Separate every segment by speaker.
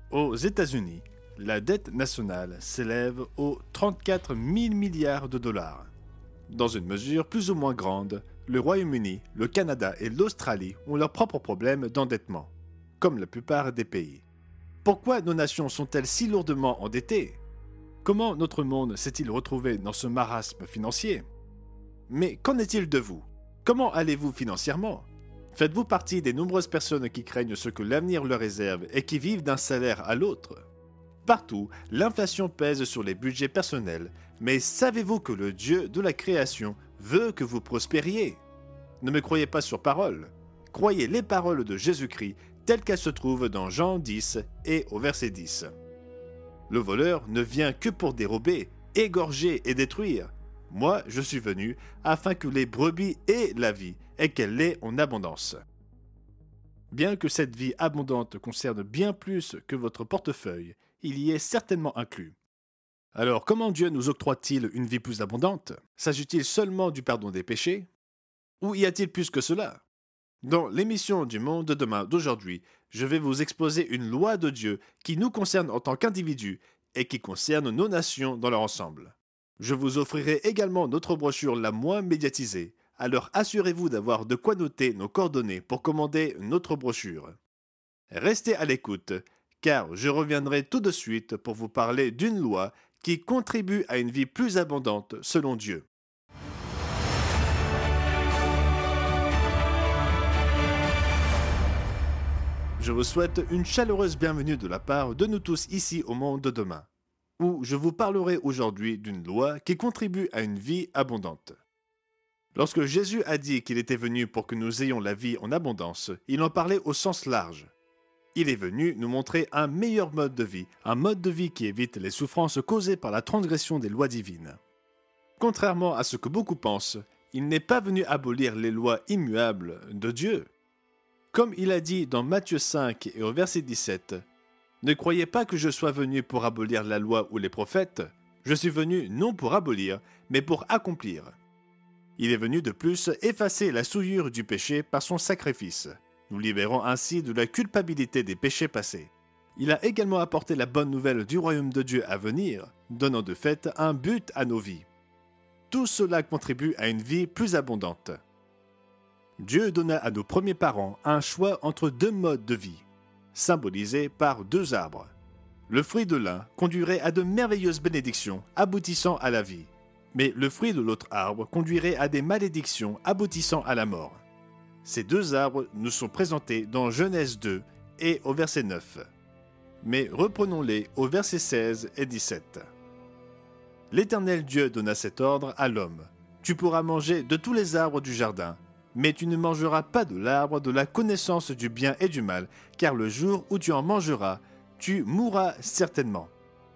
Speaker 1: Aux États-Unis, la dette nationale s'élève aux 34 000 milliards de dollars. Dans une mesure plus ou moins grande, le Royaume-Uni, le Canada et l'Australie ont leurs propres problèmes d'endettement, comme la plupart des pays. Pourquoi nos nations sont-elles si lourdement endettées? Comment notre monde s'est-il retrouvé dans ce marasme financier? Mais qu'en est-il de vous? Comment allez-vous financièrement? Faites-vous partie des nombreuses personnes qui craignent ce que l'avenir leur réserve et qui vivent d'un salaire à l'autre? Partout, l'inflation pèse sur les budgets personnels, mais savez-vous que le Dieu de la création veut que vous prospériez? Ne me croyez pas sur parole. Croyez les paroles de Jésus-Christ telles qu'elles se trouvent dans Jean 10 et au verset 10. Le voleur ne vient que pour dérober, égorger et détruire. Moi, je suis venu afin que les brebis aient la vie et qu'elle l'ait en abondance. Bien que cette vie abondante concerne bien plus que votre portefeuille, il y est certainement inclus. Alors, comment Dieu nous octroie-t-il une vie plus abondante? S'agit-il seulement du pardon des péchés? Ou y a-t-il plus que cela? Dans l'émission du Monde de demain d'aujourd'hui, je vais vous exposer une loi de Dieu qui nous concerne en tant qu'individus et qui concerne nos nations dans leur ensemble. Je vous offrirai également notre brochure la moins médiatisée, alors assurez-vous d'avoir de quoi noter nos coordonnées pour commander notre brochure. Restez à l'écoute, car je reviendrai tout de suite pour vous parler d'une loi qui contribue à une vie plus abondante selon Dieu. Je vous souhaite une chaleureuse bienvenue de la part de nous tous ici au Monde de demain, où je vous parlerai aujourd'hui d'une loi qui contribue à une vie abondante. Lorsque Jésus a dit qu'il était venu pour que nous ayons la vie en abondance, il en parlait au sens large. Il est venu nous montrer un meilleur mode de vie, un mode de vie qui évite les souffrances causées par la transgression des lois divines. Contrairement à ce que beaucoup pensent, il n'est pas venu abolir les lois immuables de Dieu. Comme il a dit dans Matthieu 5 et au verset 17, « Ne croyez pas que je sois venu pour abolir la loi ou les prophètes, je suis venu non pour abolir, mais pour accomplir. » Il est venu de plus effacer la souillure du péché par son sacrifice, nous libérant ainsi de la culpabilité des péchés passés. Il a également apporté la bonne nouvelle du royaume de Dieu à venir, donnant de fait un but à nos vies. Tout cela contribue à une vie plus abondante. Dieu donna à nos premiers parents un choix entre deux modes de vie, symbolisés par deux arbres. Le fruit de l'un conduirait à de merveilleuses bénédictions aboutissant à la vie, mais le fruit de l'autre arbre conduirait à des malédictions aboutissant à la mort. Ces deux arbres nous sont présentés dans Genèse 2 et au verset 9. Mais reprenons-les au verset 16 et 17. L'Éternel Dieu donna cet ordre à l'homme. Tu pourras manger de tous les arbres du jardin, mais tu ne mangeras pas de l'arbre de la connaissance du bien et du mal, car le jour où tu en mangeras, tu mourras certainement.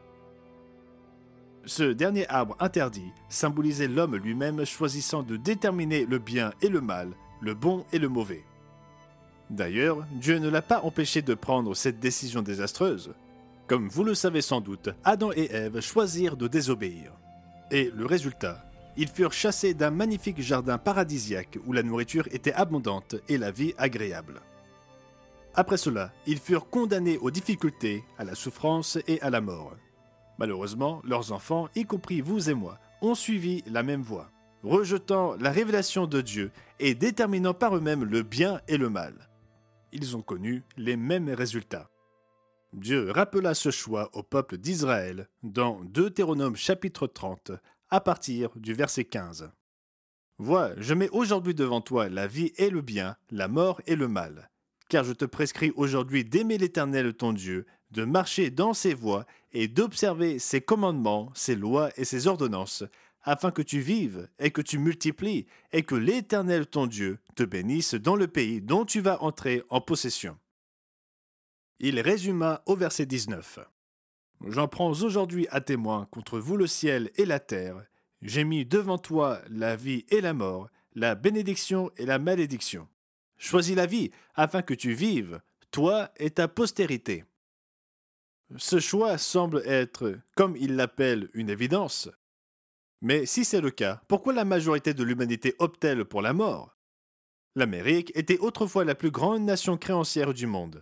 Speaker 1: Ce dernier arbre interdit symbolisait l'homme lui-même choisissant de déterminer le bien et le mal, le bon et le mauvais. D'ailleurs, Dieu ne l'a pas empêché de prendre cette décision désastreuse. Comme vous le savez sans doute, Adam et Ève choisirent de désobéir. Et le résultat, ils furent chassés d'un magnifique jardin paradisiaque où la nourriture était abondante et la vie agréable. Après cela, ils furent condamnés aux difficultés, à la souffrance et à la mort. Malheureusement, leurs enfants, y compris vous et moi, ont suivi la même voie, rejetant la révélation de Dieu et déterminant par eux-mêmes le bien et le mal. Ils ont connu les mêmes résultats. Dieu rappela ce choix au peuple d'Israël dans Deutéronome chapitre 30, à partir du verset 15. « Vois, je mets aujourd'hui devant toi la vie et le bien, la mort et le mal. Car je te prescris aujourd'hui d'aimer l'Éternel ton Dieu, de marcher dans ses voies et d'observer ses commandements, ses lois et ses ordonnances, afin que tu vives et que tu multiplies et que l'Éternel ton Dieu te bénisse dans le pays dont tu vas entrer en possession. » Il résuma au verset 19. « J'en prends aujourd'hui à témoin contre vous le ciel et la terre. J'ai mis devant toi la vie et la mort, la bénédiction et la malédiction. Choisis la vie afin que tu vives, toi et ta postérité. » Ce choix semble être, comme il l'appelle, une évidence. Mais si c'est le cas, pourquoi la majorité de l'humanité opte-t-elle pour la mort? L'Amérique était autrefois la plus grande nation créancière du monde.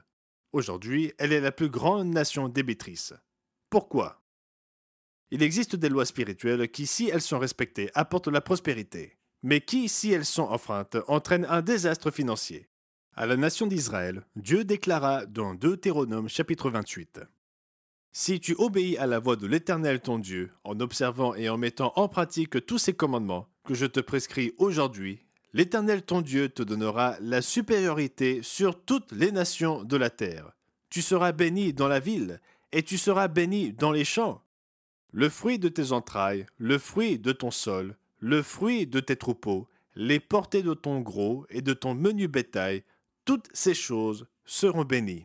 Speaker 1: Aujourd'hui, elle est la plus grande nation débitrice. Pourquoi? Il existe des lois spirituelles qui, si elles sont respectées, apportent la prospérité, mais qui, si elles sont enfreintes, entraînent un désastre financier. À la nation d'Israël, Dieu déclara dans Deutéronome chapitre 28. Si tu obéis à la voix de l'Éternel ton Dieu, en observant et en mettant en pratique tous ses commandements que je te prescris aujourd'hui, l'Éternel ton Dieu te donnera la supériorité sur toutes les nations de la terre. Tu seras béni dans la ville, et tu seras béni dans les champs. Le fruit de tes entrailles, le fruit de ton sol, le fruit de tes troupeaux, les portées de ton gros et de ton menu bétail, toutes ces choses seront bénies.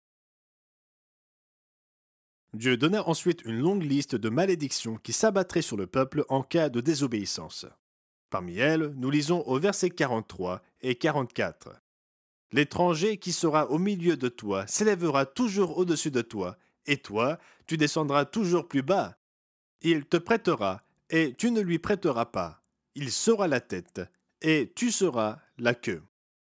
Speaker 1: Dieu donna ensuite une longue liste de malédictions qui s'abattraient sur le peuple en cas de désobéissance. Parmi elles, nous lisons au verset 43 et 44. « L'étranger qui sera au milieu de toi s'élèvera toujours au-dessus de toi, et toi, tu descendras toujours plus bas. Il te prêtera, et tu ne lui prêteras pas. Il sera la tête, et tu seras la queue. »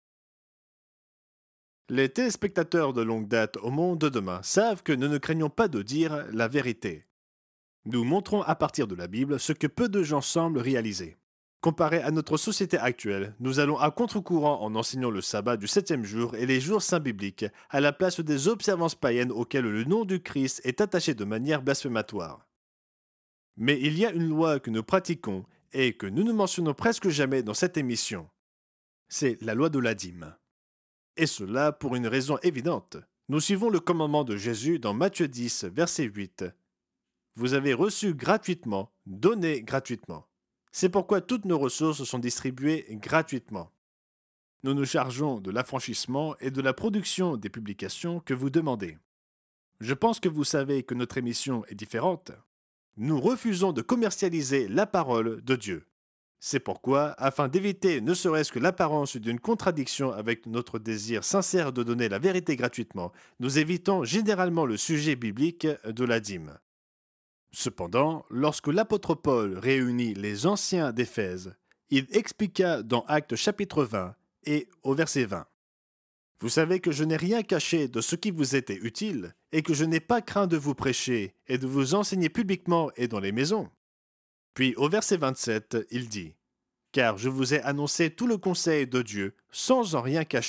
Speaker 1: Les téléspectateurs de longue date au monde de demain savent que nous ne craignons pas de dire la vérité. Nous montrons à partir de la Bible ce que peu de gens semblent réaliser. Comparé à notre société actuelle, nous allons à contre-courant en enseignant le sabbat du 7e jour et les jours saints bibliques à la place des observances païennes auxquelles le nom du Christ est attaché de manière blasphématoire. Mais il y a une loi que nous pratiquons et que nous ne mentionnons presque jamais dans cette émission. C'est la loi de la dîme. Et cela pour une raison évidente. Nous suivons le commandement de Jésus dans Matthieu 10, verset 8. Vous avez reçu gratuitement, donnez gratuitement. C'est pourquoi toutes nos ressources sont distribuées gratuitement. Nous nous chargeons de l'affranchissement et de la production des publications que vous demandez. Je pense que vous savez que notre émission est différente. Nous refusons de commercialiser la parole de Dieu. C'est pourquoi, afin d'éviter ne serait-ce que l'apparence d'une contradiction avec notre désir sincère de donner la vérité gratuitement, nous évitons généralement le sujet biblique de la dîme. Cependant, lorsque l'apôtre Paul réunit les anciens d'Éphèse, il expliqua dans Actes chapitre 20 et au verset 20. « Vous savez que je n'ai rien caché de ce qui vous était utile, et que je n'ai pas craint de vous prêcher et de vous enseigner publiquement et dans les maisons. » Puis au verset 27, il dit « Car je vous ai annoncé tout le conseil de Dieu sans en rien cacher. »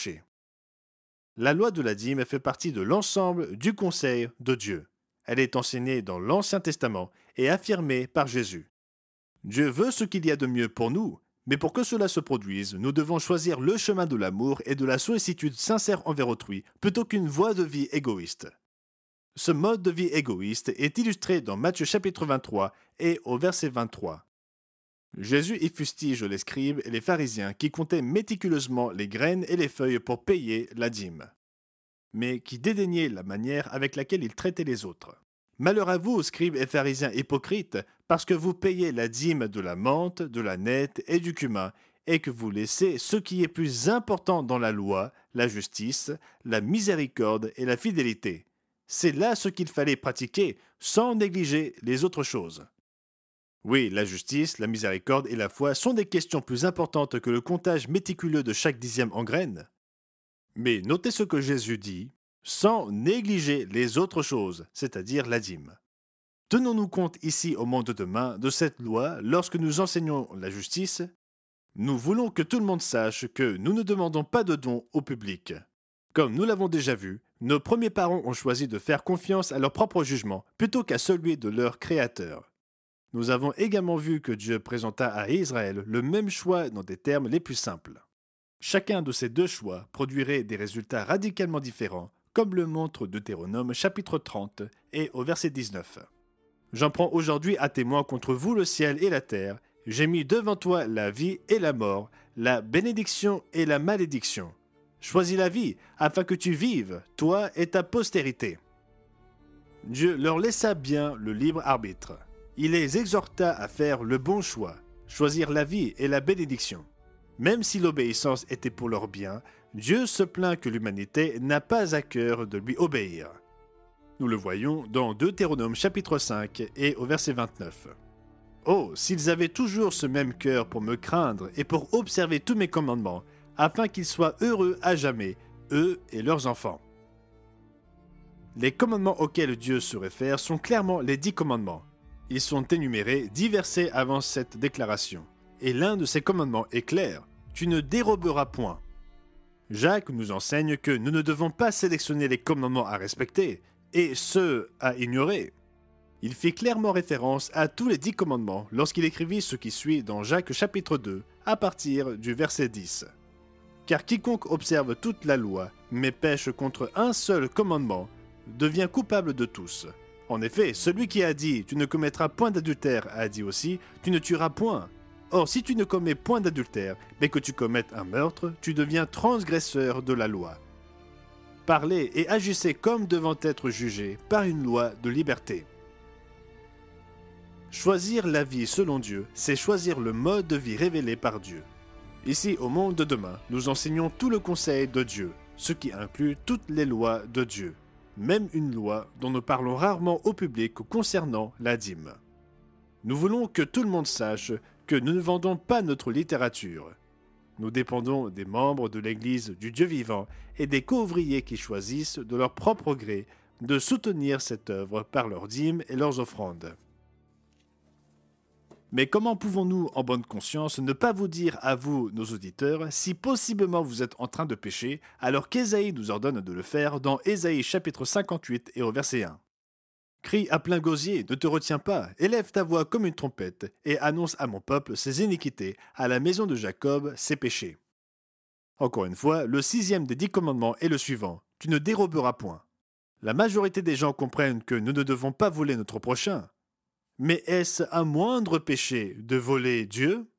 Speaker 1: La loi de la dîme fait partie de l'ensemble du conseil de Dieu. Elle est enseignée dans l'Ancien Testament et affirmée par Jésus. Dieu veut ce qu'il y a de mieux pour nous, mais pour que cela se produise, nous devons choisir le chemin de l'amour et de la sollicitude sincère envers autrui plutôt qu'une voie de vie égoïste. Ce mode de vie égoïste est illustré dans Matthieu chapitre 23 et au verset 23. Jésus y fustige les scribes et les pharisiens qui comptaient méticuleusement les graines et les feuilles pour payer la dîme, mais qui dédaignaient la manière avec laquelle ils traitaient les autres. Malheur à vous, scribes et pharisiens hypocrites, parce que vous payez la dîme de la menthe, de la nette et du cumin, et que vous laissez ce qui est plus important dans la loi, la justice, la miséricorde et la fidélité. C'est là ce qu'il fallait pratiquer, sans négliger les autres choses. Oui, la justice, la miséricorde et la foi sont des questions plus importantes que le comptage méticuleux de chaque dixième en graines. Mais notez ce que Jésus dit, sans négliger les autres choses, c'est-à-dire la dîme. Tenons-nous compte ici au monde de demain de cette loi lorsque nous enseignons la justice. Nous voulons que tout le monde sache que nous ne demandons pas de dons au public. Comme nous l'avons déjà vu, nos premiers parents ont choisi de faire confiance à leur propre jugement plutôt qu'à celui de leur Créateur. Nous avons également vu que Dieu présenta à Israël le même choix dans des termes les plus simples. Chacun de ces deux choix produirait des résultats radicalement différents, comme le montre Deutéronome chapitre 30 et au verset 19. « J'en prends aujourd'hui à témoin contre vous le ciel et la terre. J'ai mis devant toi la vie et la mort, la bénédiction et la malédiction. Choisis la vie, afin que tu vives, toi et ta postérité. » Dieu leur laissa bien le libre arbitre. Il les exhorta à faire le bon choix, choisir la vie et la bénédiction. Même si l'obéissance était pour leur bien, Dieu se plaint que l'humanité n'a pas à cœur de lui obéir. Nous le voyons dans Deutéronome chapitre 5 et au verset 29. « Oh, s'ils avaient toujours ce même cœur pour me craindre et pour observer tous mes commandements, afin qu'ils soient heureux à jamais, eux et leurs enfants. » Les commandements auxquels Dieu se réfère sont clairement les 10 commandements. Ils sont énumérés 10 versets avant cette déclaration. Et l'un de ces commandements est clair, tu ne déroberas point. Jacques nous enseigne que nous ne devons pas sélectionner les commandements à respecter et ceux à ignorer. Il fait clairement référence à tous les 10 commandements lorsqu'il écrivit ce qui suit dans Jacques chapitre 2 à partir du verset 10. Car quiconque observe toute la loi mais pêche contre un seul commandement devient coupable de tous. En effet, celui qui a dit « tu ne commettras point d'adultère » a dit aussi « tu ne tueras point ». Or, si tu ne commets point d'adultère, mais que tu commettes un meurtre, tu deviens transgresseur de la loi. Parlez et agissez comme devant être jugés par une loi de liberté. Choisir la vie selon Dieu, c'est choisir le mode de vie révélé par Dieu. Ici, au monde de demain, nous enseignons tout le conseil de Dieu, ce qui inclut toutes les lois de Dieu, même une loi dont nous parlons rarement au public concernant la dîme. Nous voulons que tout le monde sache que nous ne vendons pas notre littérature. Nous dépendons des membres de l'Église du Dieu vivant et des co-ouvriers qui choisissent de leur propre gré de soutenir cette œuvre par leurs dîmes et leurs offrandes. Mais comment pouvons-nous, en bonne conscience, ne pas vous dire à vous, nos auditeurs, si possiblement vous êtes en train de pécher, alors qu'Ésaïe nous ordonne de le faire dans Ésaïe chapitre 58 et au verset 1. Crie à plein gosier, ne te retiens pas, élève ta voix comme une trompette, et annonce à mon peuple ses iniquités, à la maison de Jacob ses péchés. Encore une fois, le 6e des 10 commandements est le suivant, tu ne déroberas point. La majorité des gens comprennent que nous ne devons pas voler notre prochain. Mais est-ce un moindre péché de voler Dieu?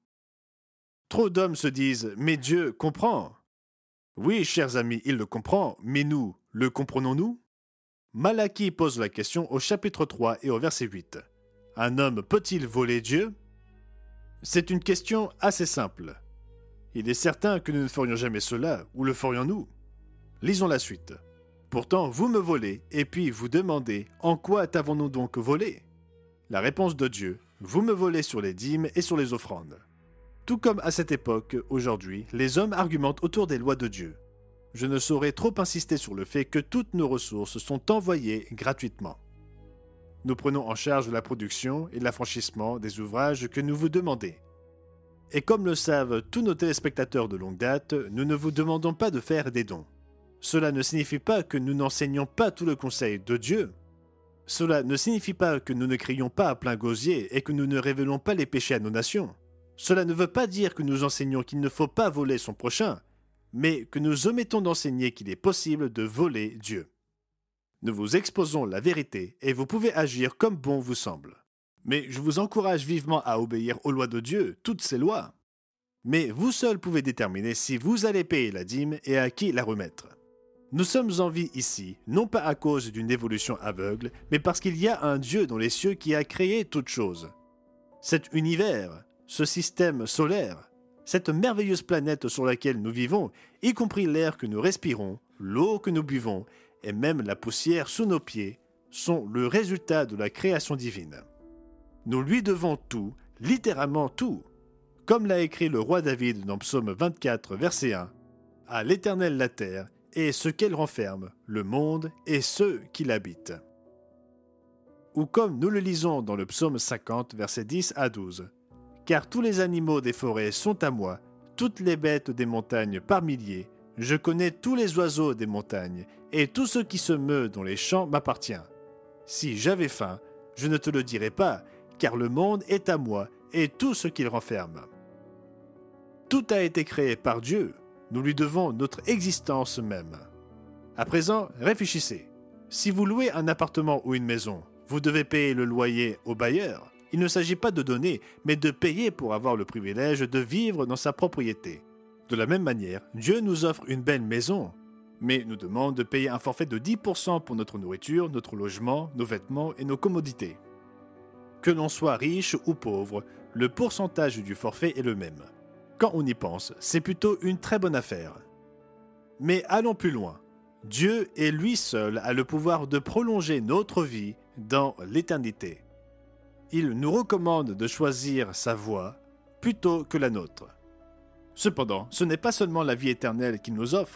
Speaker 1: Trop d'hommes se disent « mais Dieu comprend ». Oui, chers amis, il le comprend, mais nous, le comprenons-nous? Malachie pose la question au chapitre 3 et au verset 8. Un homme peut-il voler Dieu? C'est une question assez simple. Il est certain que nous ne ferions jamais cela, ou le ferions-nous? Lisons la suite. Pourtant, vous me volez, et puis vous demandez « en quoi t'avons-nous donc volé ?» La réponse de Dieu, vous me volez sur les dîmes et sur les offrandes. Tout comme à cette époque, aujourd'hui, les hommes argumentent autour des lois de Dieu. Je ne saurais trop insister sur le fait que toutes nos ressources sont envoyées gratuitement. Nous prenons en charge la production et l'affranchissement des ouvrages que nous vous demandez. Et comme le savent tous nos téléspectateurs de longue date, nous ne vous demandons pas de faire des dons. Cela ne signifie pas que nous n'enseignons pas tout le conseil de Dieu. Cela ne signifie pas que nous ne crions pas à plein gosier et que nous ne révélons pas les péchés à nos nations. Cela ne veut pas dire que nous enseignons qu'il ne faut pas voler son prochain, mais que nous omettons d'enseigner qu'il est possible de voler Dieu. Nous vous exposons la vérité et vous pouvez agir comme bon vous semble. Mais je vous encourage vivement à obéir aux lois de Dieu, toutes ces lois. Mais vous seul pouvez déterminer si vous allez payer la dîme et à qui la remettre. Nous sommes en vie ici, non pas à cause d'une évolution aveugle, mais parce qu'il y a un Dieu dans les cieux qui a créé toutes choses. Cet univers, ce système solaire, cette merveilleuse planète sur laquelle nous vivons, y compris l'air que nous respirons, l'eau que nous buvons, et même la poussière sous nos pieds, sont le résultat de la création divine. Nous lui devons tout, littéralement tout. Comme l'a écrit le roi David dans Psaume 24, verset 1, « À l'Éternel la terre, et ce qu'elle renferme, le monde et ceux qui l'habitent. » Ou comme nous le lisons dans le psaume 50, versets 10 à 12. « Car tous les animaux des forêts sont à moi, toutes les bêtes des montagnes par milliers, je connais tous les oiseaux des montagnes, et tout ce qui se meut dans les champs m'appartient. Si j'avais faim, je ne te le dirais pas, car le monde est à moi, et tout ce qu'il renferme. » Tout a été créé par Dieu. Nous lui devons notre existence même. À présent, réfléchissez. Si vous louez un appartement ou une maison, vous devez payer le loyer au bailleur. Il ne s'agit pas de donner, mais de payer pour avoir le privilège de vivre dans sa propriété. De la même manière, Dieu nous offre une belle maison, mais nous demande de payer un forfait de 10% pour notre nourriture, notre logement, nos vêtements et nos commodités. Que l'on soit riche ou pauvre, le pourcentage du forfait est le même. Quand on y pense, c'est plutôt une très bonne affaire. Mais allons plus loin. Dieu est lui seul a le pouvoir de prolonger notre vie dans l'éternité. Il nous recommande de choisir sa voie plutôt que la nôtre. Cependant, ce n'est pas seulement la vie éternelle qu'il nous offre,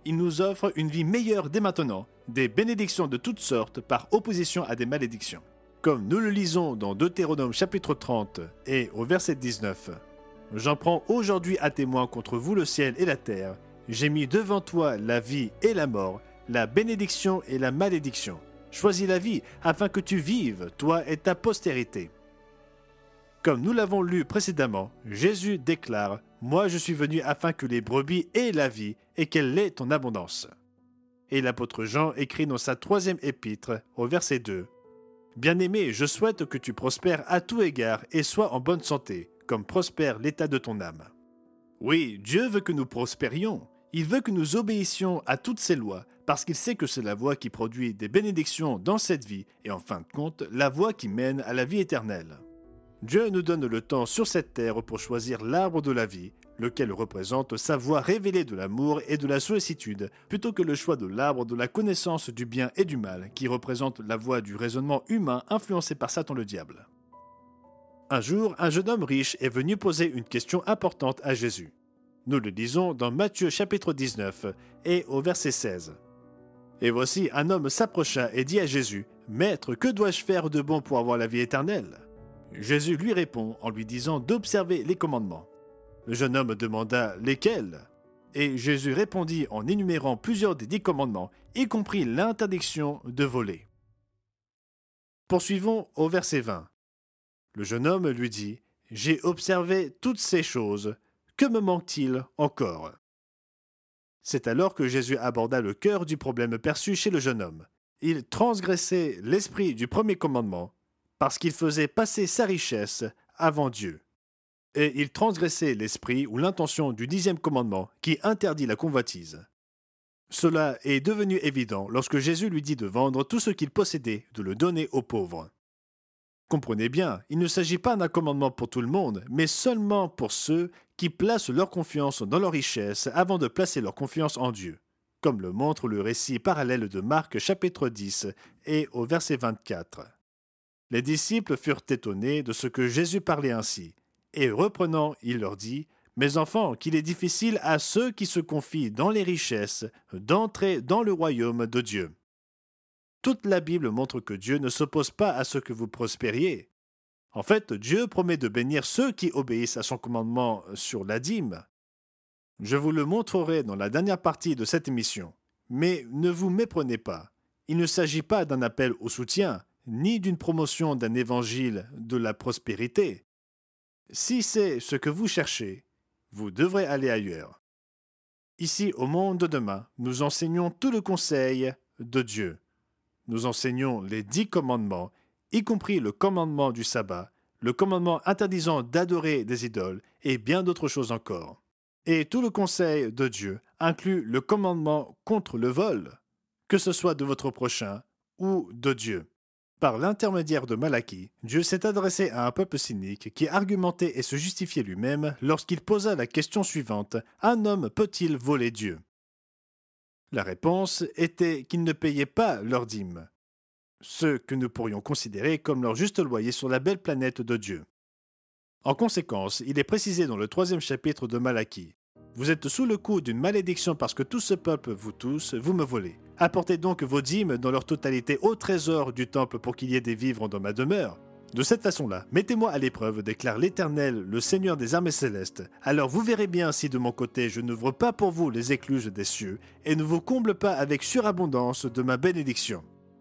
Speaker 1: il nous offre une vie meilleure dès maintenant, des bénédictions de toutes sortes par opposition à des malédictions. Comme nous le lisons dans Deutéronome chapitre 30 et au verset 19. « J'en prends aujourd'hui à témoin contre vous le ciel et la terre. J'ai mis devant toi la vie et la mort, la bénédiction et la malédiction. Choisis la vie afin que tu vives, toi et ta postérité. » Comme nous l'avons lu précédemment, Jésus déclare « Moi je suis venu afin que les brebis aient la vie et qu'elle l'ait en abondance. » Et l'apôtre Jean écrit dans sa 3e épître, au verset 2, « Bien-aimé, je souhaite que tu prospères à tout égard et sois en bonne santé, comme prospère l'état de ton âme. » Oui, Dieu veut que nous prospérions. Il veut que nous obéissions à toutes ses lois, parce qu'il sait que c'est la voie qui produit des bénédictions dans cette vie et en fin de compte, la voie qui mène à la vie éternelle. Dieu nous donne le temps sur cette terre pour choisir l'arbre de la vie, lequel représente sa voie révélée de l'amour et de la sollicitude, plutôt que le choix de l'arbre de la connaissance du bien et du mal, qui représente la voie du raisonnement humain influencé par Satan le diable. Un jour, un jeune homme riche est venu poser une question importante à Jésus. Nous le lisons dans Matthieu chapitre 19 et au verset 16. « Et voici, un homme s'approcha et dit à Jésus, « Maître, que dois-je faire de bon pour avoir la vie éternelle ?» Jésus lui répond en lui disant d'observer les commandements. Le jeune homme demanda « Lesquels ?» Et Jésus répondit en énumérant plusieurs des 10 commandements, y compris l'interdiction de voler. Poursuivons au verset 20. Le jeune homme lui dit « J'ai observé toutes ces choses, que me manque-t-il encore ?» C'est alors que Jésus aborda le cœur du problème perçu chez le jeune homme. Il transgressait l'esprit du premier commandement, parce qu'il faisait passer sa richesse avant Dieu. Et il transgressait l'esprit ou l'intention du 10e commandement qui interdit la convoitise. Cela est devenu évident lorsque Jésus lui dit de vendre tout ce qu'il possédait, de le donner aux pauvres. Comprenez bien, il ne s'agit pas d'un commandement pour tout le monde, mais seulement pour ceux qui placent leur confiance dans leur richesse avant de placer leur confiance en Dieu, comme le montre le récit parallèle de Marc chapitre 10 et au verset 24. Les disciples furent étonnés de ce que Jésus parlait ainsi, et reprenant, il leur dit « Mes enfants, qu'il est difficile à ceux qui se confient dans les richesses d'entrer dans le royaume de Dieu. » Toute la Bible montre que Dieu ne s'oppose pas à ce que vous prospériez. En fait, Dieu promet de bénir ceux qui obéissent à son commandement sur la dîme. Je vous le montrerai dans la dernière partie de cette émission. Mais ne vous méprenez pas. Il ne s'agit pas d'un appel au soutien, ni d'une promotion d'un évangile de la prospérité. Si c'est ce que vous cherchez, vous devrez aller ailleurs. Ici, au monde de demain, nous enseignons tout le conseil de Dieu. Nous enseignons les 10 commandements, y compris le commandement du sabbat, le commandement interdisant d'adorer des idoles et bien d'autres choses encore. Et tout le conseil de Dieu inclut le commandement contre le vol, que ce soit de votre prochain ou de Dieu. Par l'intermédiaire de Malachie, Dieu s'est adressé à un peuple cynique qui argumentait et se justifiait lui-même lorsqu'il posa la question suivante « Un homme peut-il voler Dieu ?» La réponse était qu'ils ne payaient pas leur dîme, ce que nous pourrions considérer comme leur juste loyer sur la belle planète de Dieu. En conséquence, il est précisé dans le 3e chapitre de Malachie « Vous êtes sous le coup d'une malédiction parce que tout ce peuple, vous tous, vous me volez. Apportez donc vos dîmes dans leur totalité au trésor du temple pour qu'il y ait des vivres dans ma demeure. De cette façon-là, mettez-moi à l'épreuve, déclare l'Éternel, le Seigneur des armées célestes. Alors vous verrez bien si de mon côté je n'ouvre pas pour vous les écluses des cieux et ne vous comble pas avec surabondance de ma bénédiction. »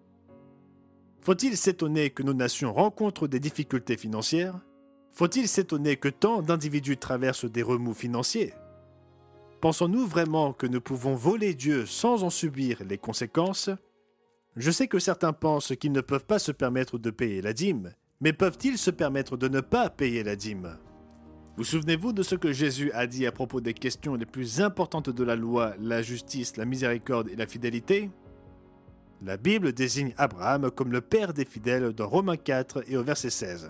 Speaker 1: Faut-il s'étonner que nos nations rencontrent des difficultés financières? Faut-il s'étonner que tant d'individus traversent des remous financiers? Pensons-nous vraiment que nous pouvons voler Dieu sans en subir les conséquences? Je sais que certains pensent qu'ils ne peuvent pas se permettre de payer la dîme, mais peuvent-ils se permettre de ne pas payer la dîme? Vous souvenez-vous de ce que Jésus a dit à propos des questions les plus importantes de la loi, la justice, la miséricorde et la fidélité? La Bible désigne Abraham comme le père des fidèles dans Romains 4 et au verset 16.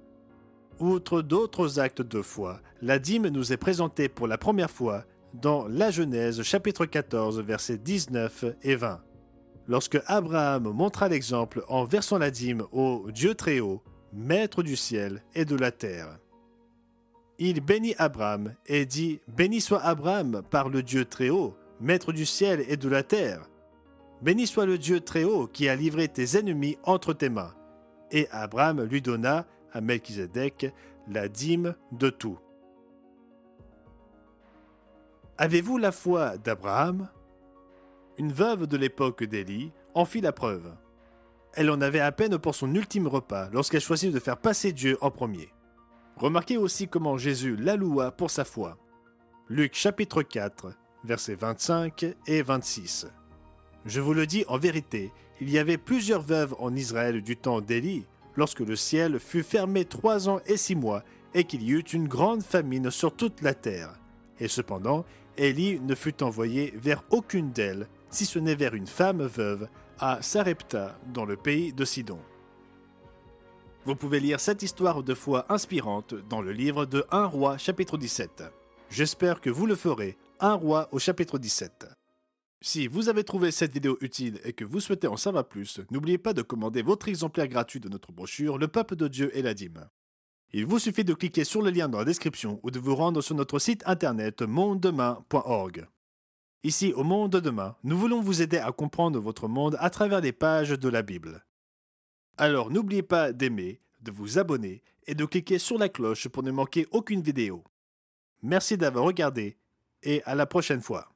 Speaker 1: Outre d'autres actes de foi, la dîme nous est présentée pour la première fois dans la Genèse chapitre 14 versets 19 et 20. Lorsque Abraham montra l'exemple en versant la dîme au Dieu très haut, maître du ciel et de la terre. Il bénit Abraham et dit « Béni soit Abraham par le Dieu très haut, maître du ciel et de la terre. Béni soit le Dieu très haut qui a livré tes ennemis entre tes mains. Et Abraham lui donna à Melchisédek la dîme de tout. Avez-vous la foi d'Abraham? Une veuve de l'époque d'Élie en fit la preuve. Elle en avait à peine pour son ultime repas lorsqu'elle choisit de faire passer Dieu en premier. Remarquez aussi comment Jésus la loua pour sa foi. Luc chapitre 4, versets 25 et 26. Je vous le dis en vérité, il y avait plusieurs veuves en Israël du temps d'Élie, lorsque le ciel fut fermé 3 ans et 6 mois, et qu'il y eut une grande famine sur toute la terre. Et cependant, Élie ne fut envoyé vers aucune d'elles, si ce n'est vers une femme veuve, à Sarepta, dans le pays de Sidon. Vous pouvez lire cette histoire de foi inspirante dans le livre de 1 Roi chapitre 17. J'espère que vous le ferez, 1 Roi au chapitre 17. Si vous avez trouvé cette vidéo utile et que vous souhaitez en savoir plus, n'oubliez pas de commander votre exemplaire gratuit de notre brochure Le Peuple de Dieu et la dîme. Il vous suffit de cliquer sur le lien dans la description ou de vous rendre sur notre site internet mondedemain.org. Ici, au Monde de Demain, nous voulons vous aider à comprendre votre monde à travers les pages de la Bible. Alors n'oubliez pas d'aimer, de vous abonner et de cliquer sur la cloche pour ne manquer aucune vidéo. Merci d'avoir regardé et à la prochaine fois.